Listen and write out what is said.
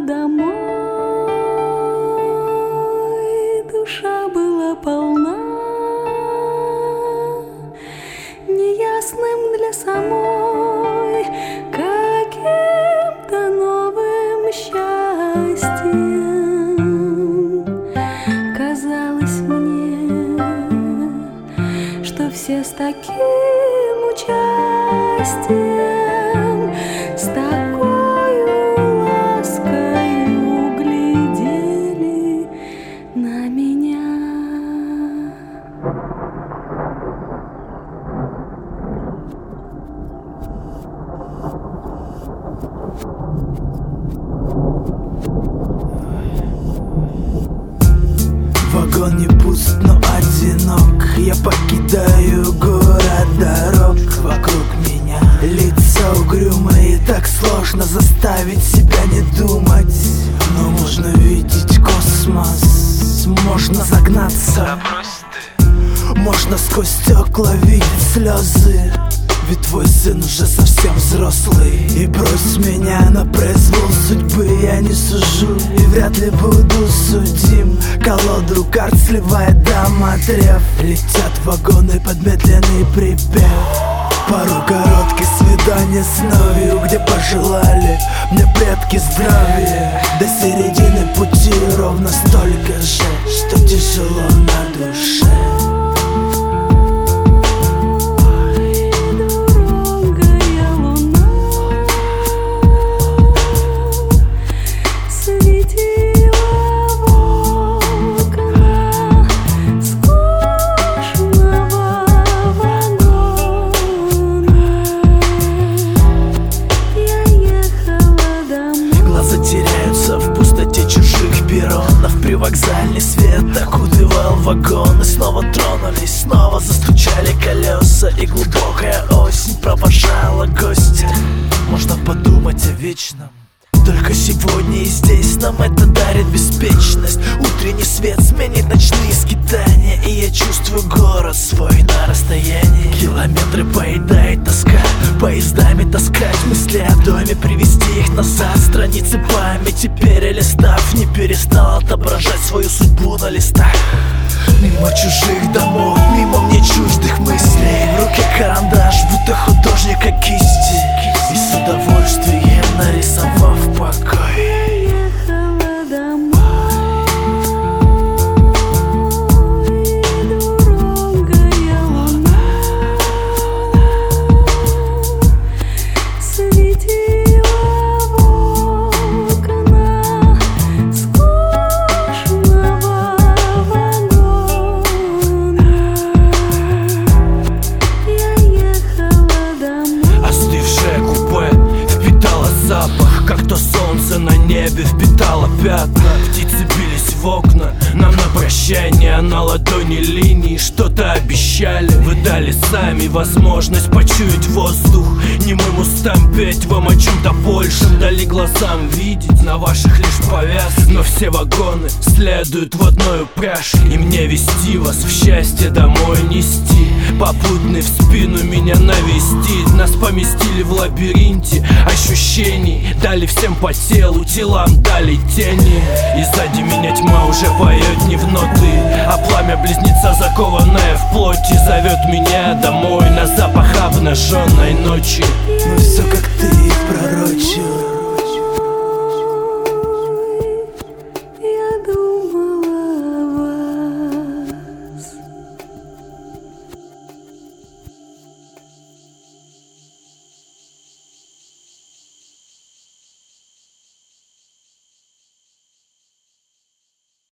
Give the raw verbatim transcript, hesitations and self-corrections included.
домой, душа была полна неясным для самой каким-то новым счастьем. Казалось мне, что все с таким участием, с такою ласкою глядели на меня. Вагон не пуст, но одинок. Я покидаю город, дорог вокруг меня. Лица угрюмые, так сложно заставить себя не думать. Но можно видеть космос, можно загнаться, можно сквозь стекла видеть слезы. Ведь твой сын уже совсем взрослый. И брось меня на произвол судьбы, я не сужу и вряд ли буду судим. Колоду карт сливает домотрев. Летят вагоны под медленный припев. Пару коротких свиданий с новью, где пожелали мне предки здравия. До середины пути ровно столько же, что тяжело на душе. Привокзальный свет окутывал вагон, и снова тронулись, снова застучали колеса, и глубокая осень провожала гостя. Можно подумать о вечном, только сегодня и здесь нам это дарит беспечность. Утренний свет сменит ночные скитания, и я чувствую город свой на расстоянии. Километры поедает тоска, поездами таскать мысли о доме, привести их назад. Страницы памяти перелистав, не перестал отображать свою судьбу на листах. Мимо чужих домов, мимо мне чуждых мыслей, в руке карандаш, будто художника кисти, и с удовольствием нарисовав покой. На небе впитало пятна, птицы бились в окна. Нам на прощание на ладони линии что-то обещали. Вы дали сами возможность почуять воздух, немым устам петь вам о чем-то большем. Дали глазам видеть на ваших лишь повязки, но все вагоны следуют в одной упряжке. И мне вести вас в счастье домой нести, попутный в спину меня навестить. Нас поместили в лабиринте ощущений, дали всем по телу, телам дали тени. И сзади меня тьма уже поет не в ноты, а пламя близнеца, закованное в плоти, зовет меня домой на запах обнаженной ночи. Ну все как